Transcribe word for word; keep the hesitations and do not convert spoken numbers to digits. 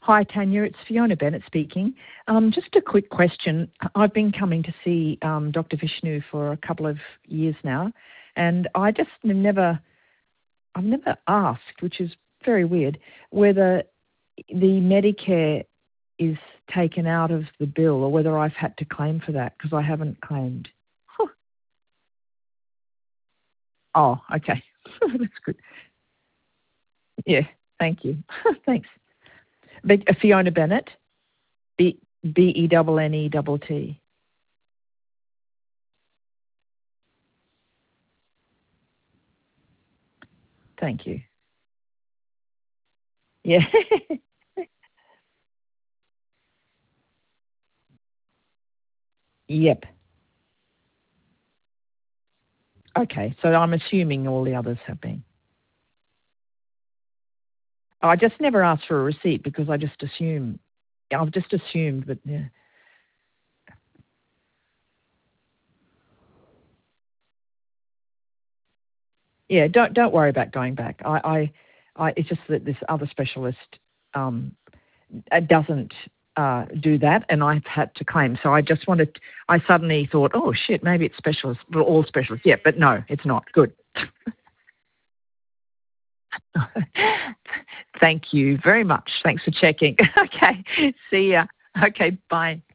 Hi, Tanya. It's Fiona Bennett speaking. Um, just a quick question. I've been coming to see um, Doctor Vishnu for a couple of years now, and I just never, I've never asked, which is very weird, whether the Medicare is taken out of the bill or whether I've had to claim for that because I haven't claimed. Huh. Oh, okay. That's good. Yeah, thank you. Thanks. But, uh, Fiona Bennett, B B E N N E T T. Thank you. Yeah. Yep. Okay, so I'm assuming all the others have been. I just never asked for a receipt because I just assume, I've just assumed, but yeah. Yeah, don't don't worry about going back. I, I, I it's just that this other specialist um, uh, doesn't uh, do that, and I've had to claim. So I just wanted. I suddenly thought, oh shit, maybe it's specialists, well, all specialists. Yeah, but no, it's not. Good. Thank you very much. Thanks for checking. Okay, see ya. Okay, bye.